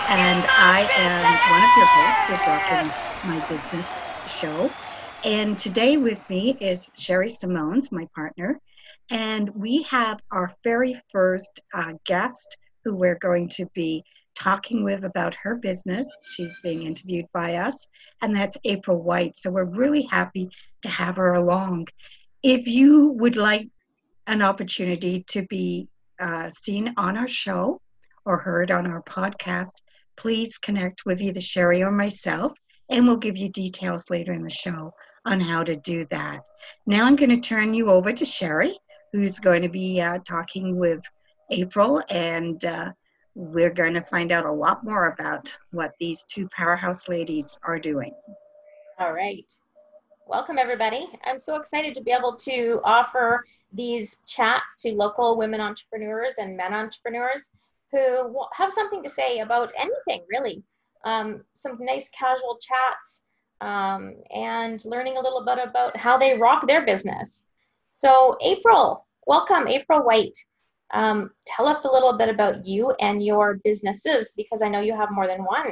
and I am one of your hosts with Rocking My Business show. And today with me is Sherry Simones, my partner, and we have our very first guest who we're going to be talking with about her business. She's being interviewed by us, and that's April White. So we're really happy to have her along. If you would like an opportunity to be seen on our show or heard on our podcast, please connect with either Sherry or myself, and we'll give you details later in the show on how to do that. Now I'm going to turn you over to Sherry, who's going to be talking with April, and we're going to find out a lot more about what these two powerhouse ladies are doing. All right. Welcome, everybody. I'm so excited to be able to offer these chats to local women entrepreneurs and men entrepreneurs who have something to say about anything, really. Some nice casual chats and learning a little bit about how they rock their business. So April, welcome, April White. Tell us a little bit about you and your businesses, because I know you have more than one.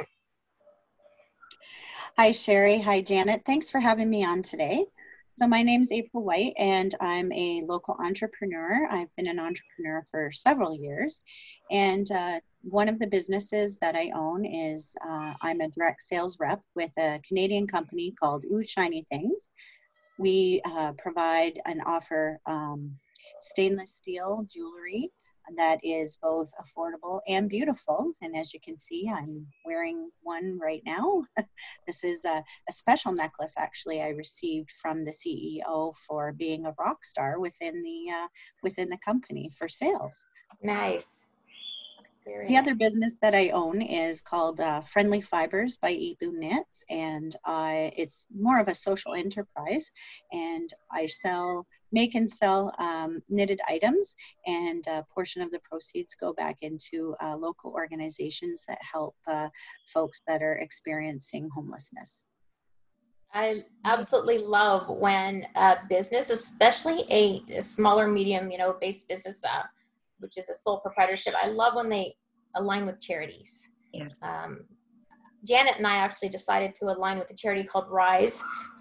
Hi, Sherry. Hi, Janet. Thanks for having me on today. So my name is April White, and I'm a local entrepreneur. I've been an entrepreneur for several years. And one of the businesses that I own is I'm a direct sales rep with a Canadian company called Ooh Shiny Things. We provide and offer stainless steel jewelry that is both affordable and beautiful. And as you can see, I'm wearing one right now. This is a special necklace, actually, I received from the CEO for being a rock star within the company for sales. Nice. The other business that I own is called Friendly Fibers by Ebu Knits, and it's more of a social enterprise, and I make and sell knitted items, and a portion of the proceeds go back into local organizations that help folks that are experiencing homelessness. I absolutely love when a business, especially a smaller, medium, based business, which is a sole proprietorship, I love when they align with charities. Yes. Janet and I actually decided to align with a charity called Rise,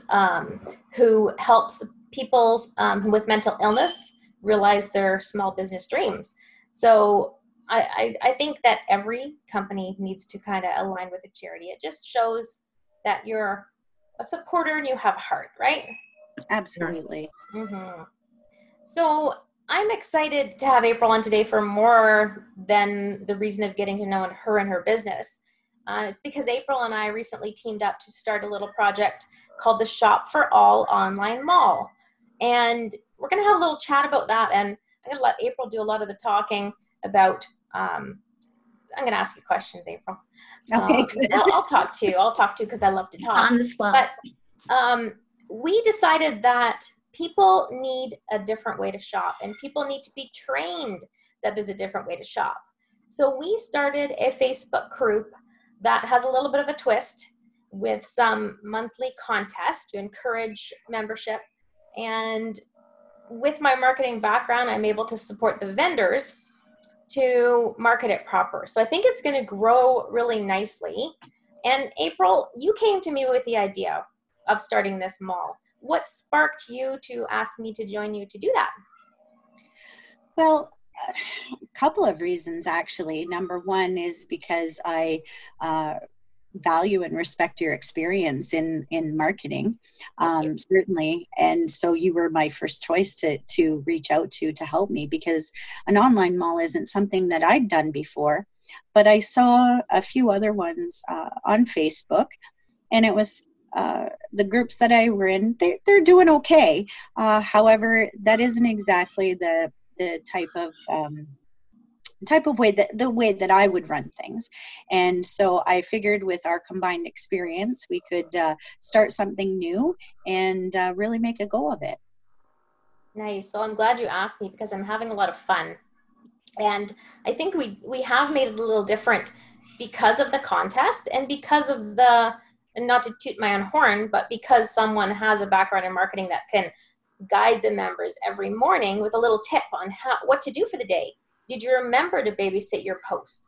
who helps people with mental illness realize their small business dreams. So I think that every company needs to kind of align with a charity. It just shows that you're a supporter and you have heart, right? Absolutely. Mm-hmm. So I'm excited to have April on today for more than the reason of getting to know her and her business. It's because April and I recently teamed up to start a little project called the Shop for All Online Mall. And we're going to have a little chat about that. And I'm going to let April do a lot of the talking about, I'm going to ask you questions, April. Okay, good. I'll talk too because I love to talk. On the spot. But we decided that people need a different way to shop, and people need to be trained that there's a different way to shop. So we started a Facebook group that has a little bit of a twist with some monthly contests to encourage membership. And with my marketing background, I'm able to support the vendors to market it proper. So I think it's going to grow really nicely. And April, you came to me with the idea of starting this mall. What sparked you to ask me to join you to do that? Well, a couple of reasons, actually. Number one is because I value and respect your experience in marketing, certainly. And so you were my first choice to reach out to help me, because an online mall isn't something that I'd done before. But I saw a few other ones on Facebook, and it was the groups that I were in, they're doing okay. However, that isn't exactly the type of way that I would run things. And so I figured with our combined experience, we could start something new and really make a go of it. Nice. Well, I'm glad you asked me, because I'm having a lot of fun. And I think we have made it a little different because of the contest and because of and not to toot my own horn, but because someone has a background in marketing that can guide the members every morning with a little tip on what to do for the day. Did you remember to babysit your posts?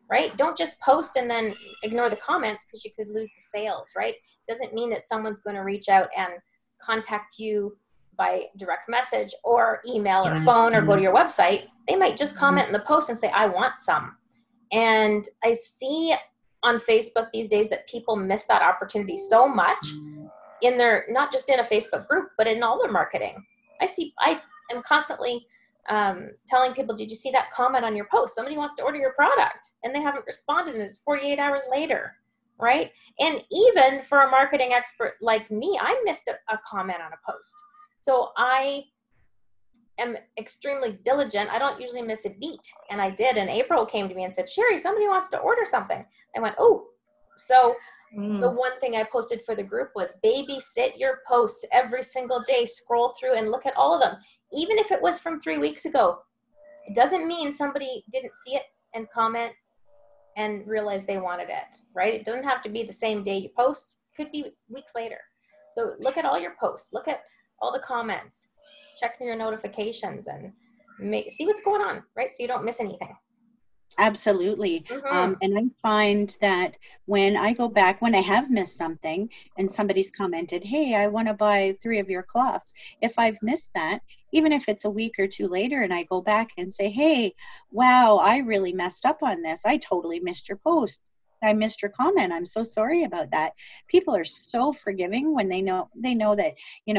right? Don't just post and then ignore the comments because you could lose the sales, right? Doesn't mean that someone's going to reach out and contact you by direct message or email or phone or go to your website. They might just comment in the post and say, I want some. And I see on Facebook these days that people miss that opportunity so much in their, not just in a Facebook group, but in all their marketing. I am constantly telling people, did you see that comment on your post? Somebody wants to order your product and they haven't responded and it's 48 hours later, right? And even for a marketing expert like me, I missed a comment on a post. So I am extremely diligent. I don't usually miss a beat. And I did. And April came to me and said, Sherry, somebody wants to order something. I went, oh. So the one thing I posted for the group was babysit your posts every single day. Scroll through and look at all of them. Even if it was from 3 weeks ago, it doesn't mean somebody didn't see it and comment and realize they wanted it, right? It doesn't have to be the same day you post. It could be weeks later. So look at all your posts. Look at all the comments. Check your notifications and see what's going on, right? So you don't miss anything. Absolutely. And I find that when I go back, when I have missed something and somebody's commented, hey, I want to buy 3 of your cloths. If I've missed that, even if it's a week or 2 later and I go back and say, hey, wow, I really messed up on this. I totally missed your post. I missed your comment. I'm so sorry about that. People are so forgiving when they know that,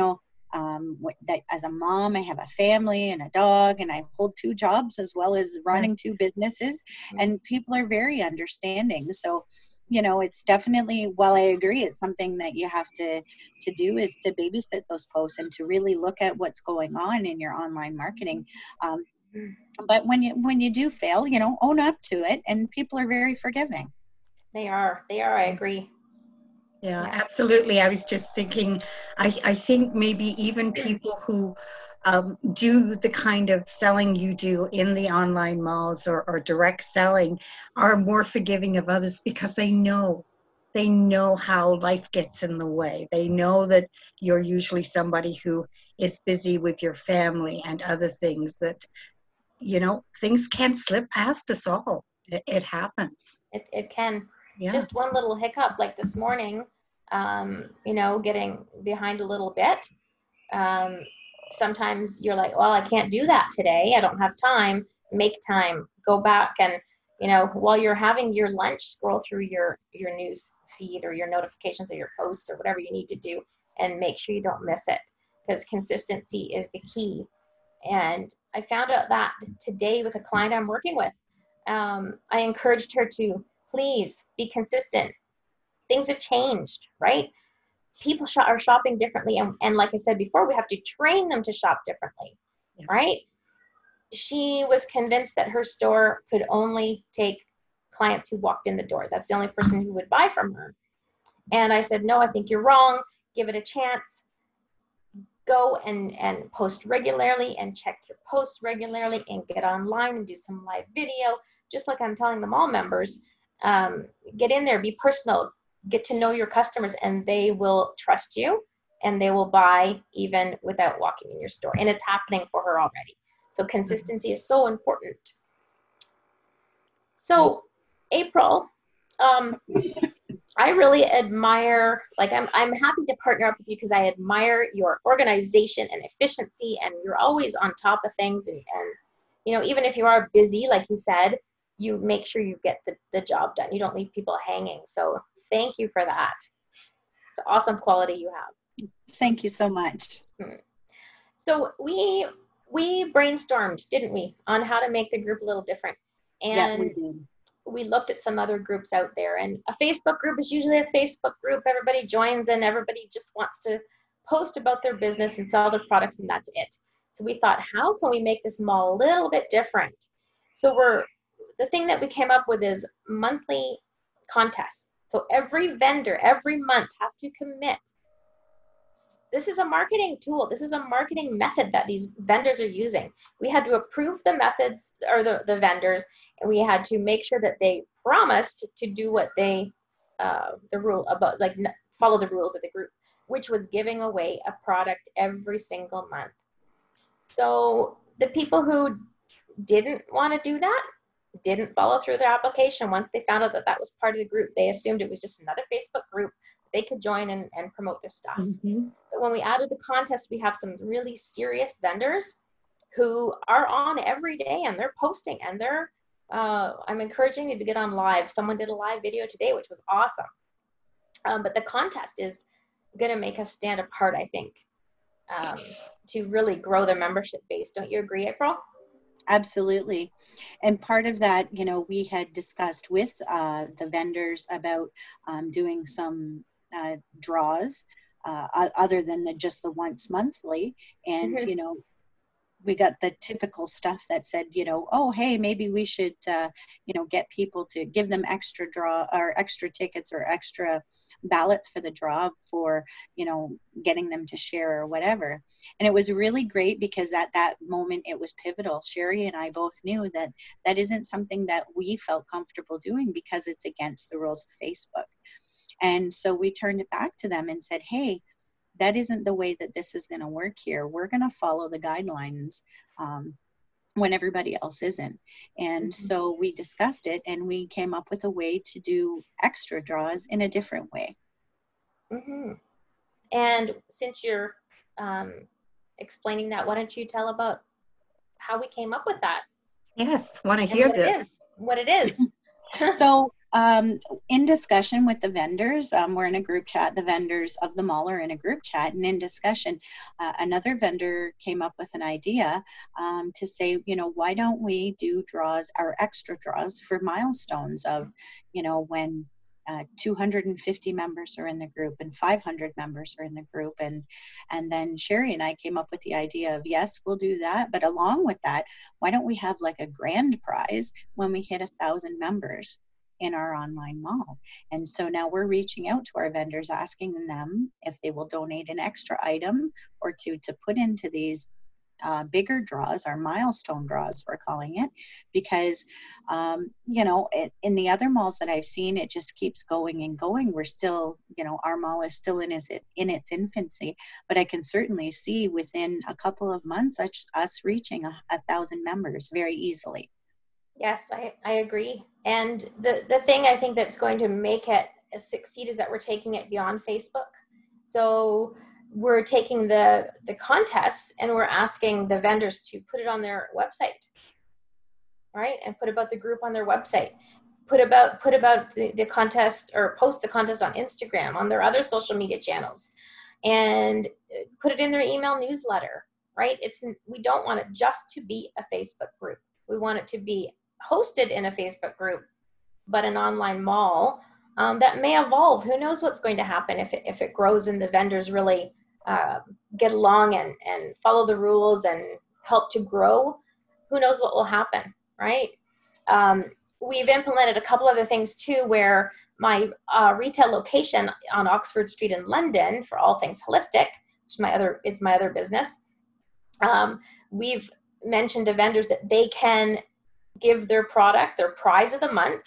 that as a mom, I have a family and a dog and I hold 2 jobs as well as running 2 businesses, and people are very understanding. So, it's definitely, while I agree, it's something that you have to do is to babysit those posts and to really look at what's going on in your online marketing. But when you do fail, own up to it, and people are very forgiving. They are, I agree. Yeah, absolutely. I was just thinking, I think maybe even people who do the kind of selling you do in the online malls or direct selling are more forgiving of others because they know how life gets in the way. They know that you're usually somebody who is busy with your family and other things that, things can slip past us all. It happens. It can. Yeah. Just one little hiccup like this morning, getting behind a little bit. Sometimes you're like, well, I can't do that today. I don't have time. Make time. Go back and, while you're having your lunch, scroll through your news feed or your notifications or your posts or whatever you need to do and make sure you don't miss it, because consistency is the key. And I found out that today with a client I'm working with. I encouraged her to please be consistent. Things have changed, right? People are shopping differently. And like I said before, we have to train them to shop differently, right? She was convinced that her store could only take clients who walked in the door. That's the only person who would buy from her. And I said, no, I think you're wrong. Give it a chance. Go and post regularly and check your posts regularly and get online and do some live video. Just like I'm telling the mall members, get in there, be personal, get to know your customers, and they will trust you and they will buy even without walking in your store. And it's happening for her already. So consistency is so important. So April, I really admire, I'm happy to partner up with you because I admire your organization and efficiency, and you're always on top of things. And even if you are busy, like you said, you make sure you get the job done. You don't leave people hanging. So thank you for that. It's an awesome quality you have. Thank you so much. So we brainstormed, didn't we, on how to make the group a little different. And yeah, we did. We looked at some other groups out there, and a Facebook group is usually a Facebook group. Everybody joins and everybody just wants to post about their business and sell their products, and that's it. So we thought, how can we make this mall a little bit different? So the thing that we came up with is monthly contests. So every vendor every month has to commit. This is a marketing tool. This is a marketing method that these vendors are using. We had to approve the methods or the vendors, and we had to make sure that they promised to do what they, the rule about, follow the rules of the group, which was giving away a product every single month. So the people who didn't want to do that, didn't follow through their application. Once they found out that that was part of the group, they assumed it was just another Facebook group they could join and promote their stuff. Mm-hmm. But when we added the contest, we have some really serious vendors who are on every day, and they're posting, and they're I'm encouraging you to get on live. Someone did a live video today, which was awesome. But the contest is going to make us stand apart, I think, to really grow their membership base. Don't you agree, April? Absolutely. And part of that, you know, we had discussed with the vendors about doing some draws other than just the once monthly. And, Mm-hmm. you know, we got the typical stuff that said, you know, oh, hey, maybe we should, you know, get people to give them extra draw or extra tickets or extra ballots for the draw for, you know, getting them to share or whatever. And it was really great because at that moment it was pivotal. Sherry and I both knew that that isn't something that we felt comfortable doing because it's against the rules of Facebook. And so we turned it back to them and said, hey, that isn't the way that this is going to work here. We're going to follow the guidelines when everybody else isn't. And Mm-hmm. so we discussed it and we came up with a way to do extra draws in a different way. Mm-hmm. And since you're explaining that, why don't you tell about how we came up with that? Yes, want to hear what this. What it is. So in discussion with the vendors, we're in a group chat, the vendors of the mall are in a group chat, and in discussion, another vendor came up with an idea to say, you know, why don't we do draws or extra draws for milestones of, you know, when 250 members are in the group and 500 members are in the group. And then Sherry and I came up with the idea of, yes, we'll do that. But along with that, why don't we have like a grand prize when we hit 1,000 members in our online mall? And so now we're reaching out to our vendors, asking them if they will donate an extra item or two to put into these bigger draws, our milestone draws, we're calling it, because, you know, in the other malls that I've seen, it just keeps going and going. We're still, you know, our mall is still in its infancy, but I can certainly see within a couple of months us reaching 1,000 members very easily. Yes, I agree. And the thing I think that's going to make it succeed is that we're taking it beyond Facebook. So we're taking the contests and we're asking the vendors to put it on their website, right? And put about the group on their website. Put about the contest, or post the contest on Instagram, on their other social media channels, and put it in their email newsletter, right? We don't want it just to be a Facebook group. We want it to be hosted in a Facebook group, but an online mall that may evolve. Who knows what's going to happen if it grows and the vendors really get along and follow the rules and help to grow. Who knows what will happen, right? We've implemented a couple other things too, where my retail location on Oxford Street in London, for all things holistic, which is my other business, we've mentioned to vendors that they can give their product, their prize of the month,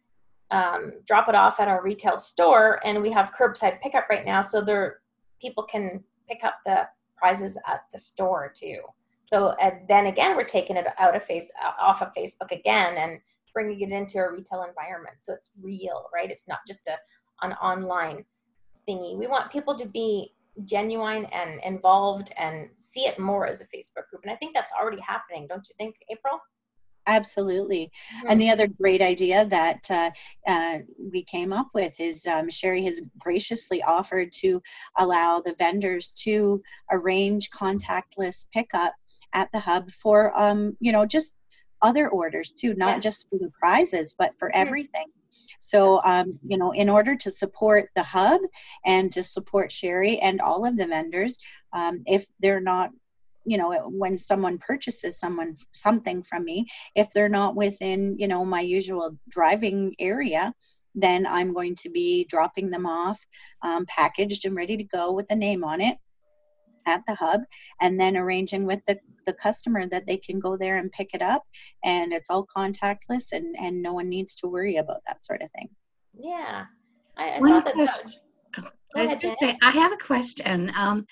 drop it off at our retail store, and we have curbside pickup right now, so people can pick up the prizes at the store too. So then again, we're taking it off of Facebook again and bringing it into a retail environment, so it's real, right? It's not just an online thingy. We want people to be genuine and involved and see it more as a Facebook group, and I think that's already happening, don't you think, April? Absolutely. Mm-hmm. And the other great idea that we came up with is Sherry has graciously offered to allow the vendors to arrange contactless pickup at the hub for, you know, just other orders too, not just for the prizes, but for everything. So, you know, in order to support the hub and to support Sherry and all of the vendors, if they're not, you know, when someone purchases something from me, if they're not within, you know, my usual driving area, then I'm going to be dropping them off, packaged and ready to go with a name on it at the hub, and then arranging with the customer that they can go there and pick it up, and it's all contactless, and no one needs to worry about that sort of thing. Yeah. I thought that. I was going to say, I have a question.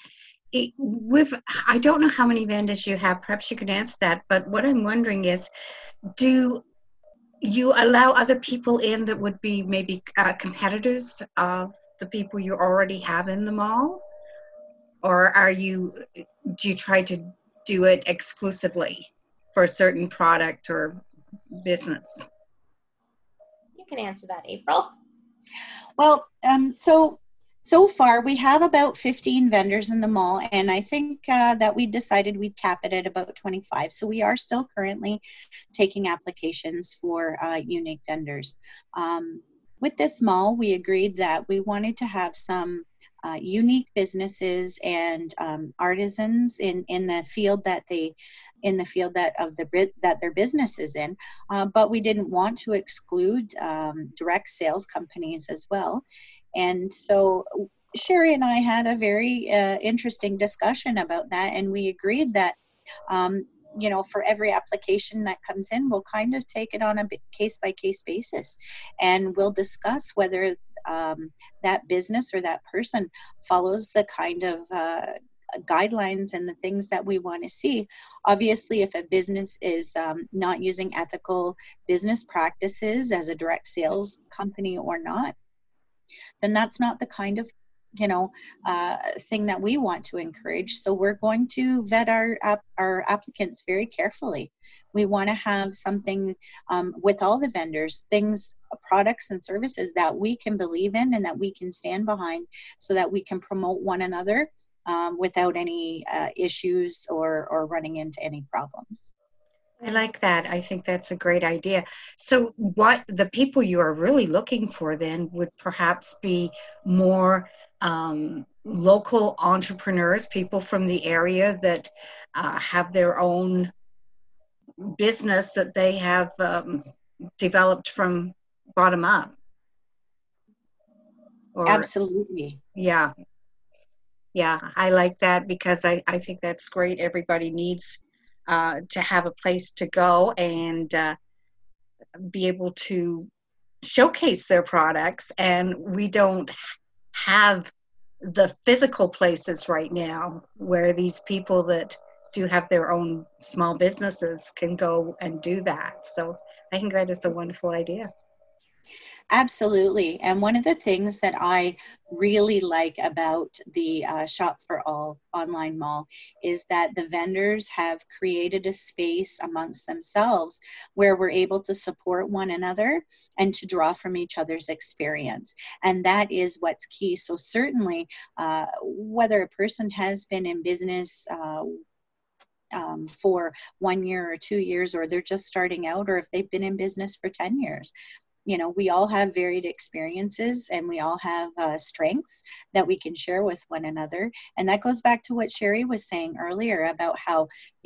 I don't know how many vendors you have. Perhaps you could answer that. But what I'm wondering is, do you allow other people in that would be maybe competitors of the people you already have in the mall? Or do you try to do it exclusively for a certain product or business? You can answer that, April. Well, so far we have about 15 vendors in the mall, and I think that we decided we'd cap it at about 25. So we are still currently taking applications for unique vendors. With this mall, we agreed that we wanted to have some unique businesses and artisans in the field that their business is in, but we didn't want to exclude direct sales companies as well. And so Sherry and I had a very interesting discussion about that, and we agreed that for every application that comes in, we'll kind of take it on a case-by-case basis, and we'll discuss whether that business or that person follows the kind of guidelines and the things that we want to see. Obviously, if a business is not using ethical business practices as a direct sales company or not, then that's not the kind of thing that we want to encourage. So we're going to vet our applicants very carefully. We want to have something with all the vendors, products and services that we can believe in and that we can stand behind, so that we can promote one another without any issues or running into any problems. I like that. I think that's a great idea. So what the people you are really looking for then would perhaps be more local entrepreneurs, people from the area that have their own business that they have developed from bottom up. Absolutely. Yeah. Yeah, I like that, because I think that's great. Everybody needs to have a place to go and be able to showcase their products, and we don't have the physical places right now where these people that do have their own small businesses can go and do that. So I think that is a wonderful idea. Absolutely. And one of the things that I really like about the Shop for All online mall is that the vendors have created a space amongst themselves where we're able to support one another and to draw from each other's experience. And that is what's key. So certainly, whether a person has been in business for 1 year or 2 years, or they're just starting out, or if they've been in business for 10 years, we all have varied experiences, and we all have strengths that we can share with one another. And that goes back to what Sherry was saying earlier about how,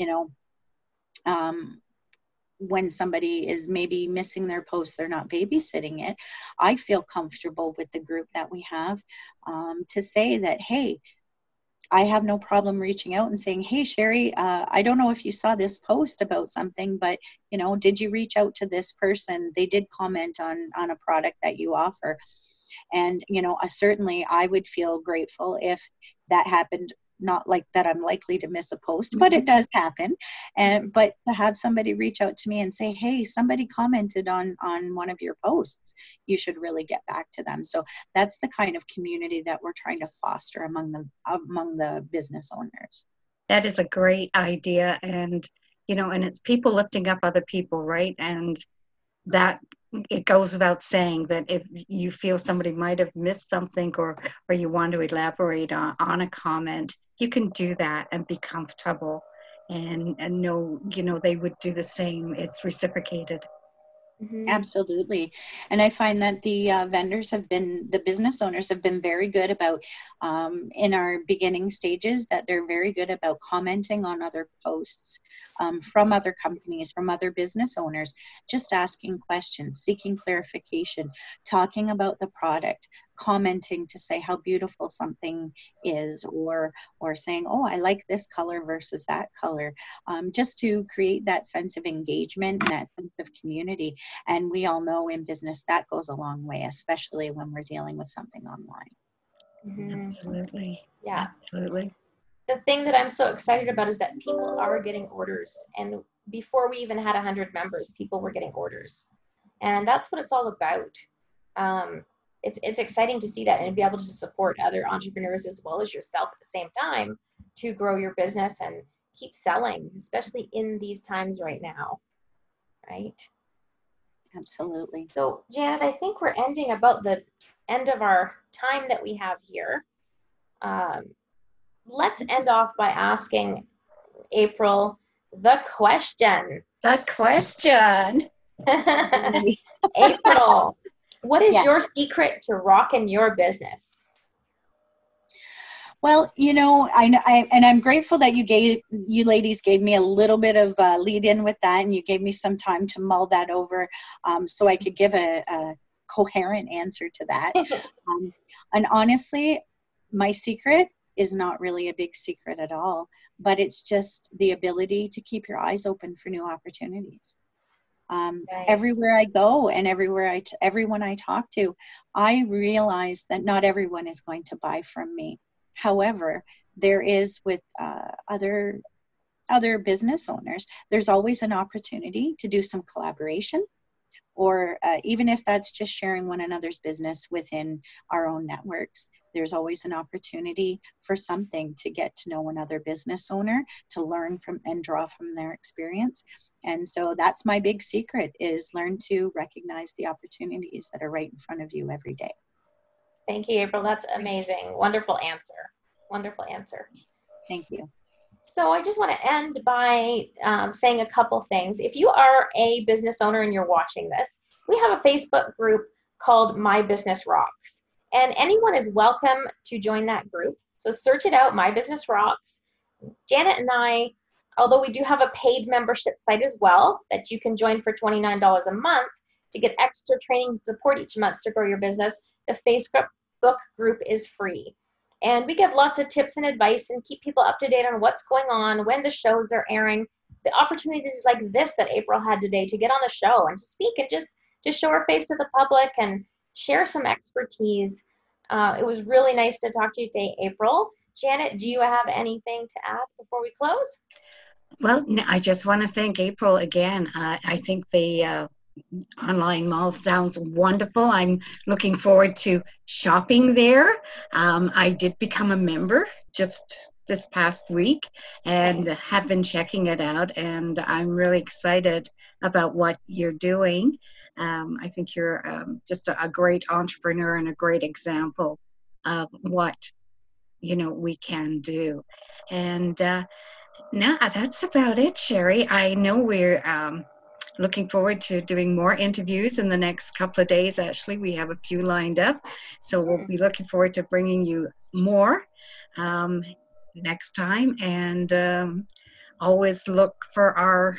when somebody is maybe missing their post, they're not babysitting it. I feel comfortable with the group that we have to say that, hey, I have no problem reaching out and saying, hey, Sherry, I don't know if you saw this post about something, but, did you reach out to this person? They did comment on a product that you offer. And, certainly I would feel grateful if that happened. Not like that I'm likely to miss a post, but it does happen. But to have somebody reach out to me and say, hey, somebody commented on one of your posts, you should really get back to them. So that's the kind of community that we're trying to foster among the business owners. That is a great idea. And, and it's people lifting up other people, right? And that it goes without saying that if you feel somebody might have missed something, or you want to elaborate on a comment, you can do that and be comfortable and know, they would do the same. It's reciprocated. Mm-hmm. Absolutely. And I find that the the business owners have been very good about, in our beginning stages, that they're very good about commenting on other posts from other companies, from other business owners, just asking questions, seeking clarification, talking about the product, commenting to say how beautiful something is, or saying, oh, I like this color versus that color, just to create that sense of engagement and that sense of community. And we all know in business that goes a long way, especially when we're dealing with something online. Mm-hmm. Absolutely. Yeah. Absolutely. The thing that I'm so excited about is that people are getting orders. And before we even had 100 members, people were getting orders. And that's what it's all about. It's exciting to see that and be able to support other entrepreneurs as well as yourself at the same time to grow your business and keep selling, especially in these times right now, right? Absolutely. So, Janet, I think we're ending about the end of our time that we have here. Let's end off by asking April the question. The question. April, what is Yes. your secret to rocking your business? Well, I'm grateful that you ladies gave me a little bit of lead in with that, and you gave me some time to mull that over, so I could give a coherent answer to that. And honestly, my secret is not really a big secret at all, but it's just the ability to keep your eyes open for new opportunities. Nice. Everywhere I go and everyone I talk to, I realize that not everyone is going to buy from me. However, there is with other business owners, there's always an opportunity to do some collaboration, or even if that's just sharing one another's business within our own networks. There's always an opportunity for something to get to know another business owner, to learn from and draw from their experience. And so that's my big secret, is learn to recognize the opportunities that are right in front of you every day. Thank you, April. That's amazing. Wonderful answer. Wonderful answer. Thank you. So I just want to end by saying a couple things. If you are a business owner and you're watching this, we have a Facebook group called My Business Rocks. And anyone is welcome to join that group. So search it out, My Business Rocks. Janet and I, although we do have a paid membership site as well that you can join for $29 a month to get extra training and support each month to grow your business, the Facebook group is free. And we give lots of tips and advice and keep people up to date on what's going on, when the shows are airing, the opportunities like this that April had today to get on the show and to speak and just show her face to the public and share some expertise. It was really nice to talk to you today, April. Janet, do you have anything to add before we close? Well, I just want to thank April again. I think the online mall sounds wonderful. I'm looking forward to shopping there. I did become a member just this past week and have been checking it out, and I'm really excited about what you're doing. I think you're just a great entrepreneur and a great example of what we can do. And no, that's about it, Sherry. I know we're looking forward to doing more interviews in the next couple of days. Actually, we have a few lined up. So we'll be looking forward to bringing you more next time. And always look for our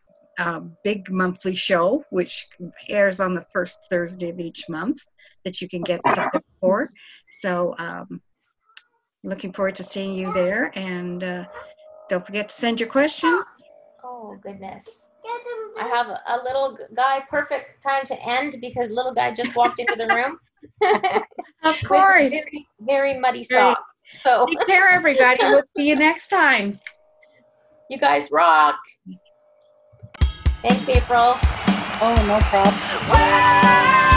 big monthly show, which airs on the first Thursday of each month, that you can get tickets for. So looking forward to seeing you there. And don't forget to send your question. Oh, goodness. I have a little guy, perfect time to end because little guy just walked into the room. Of course. Very, very muddy socks. So take care, everybody. We'll see you next time. You guys rock. Thanks, April. Oh, no problem.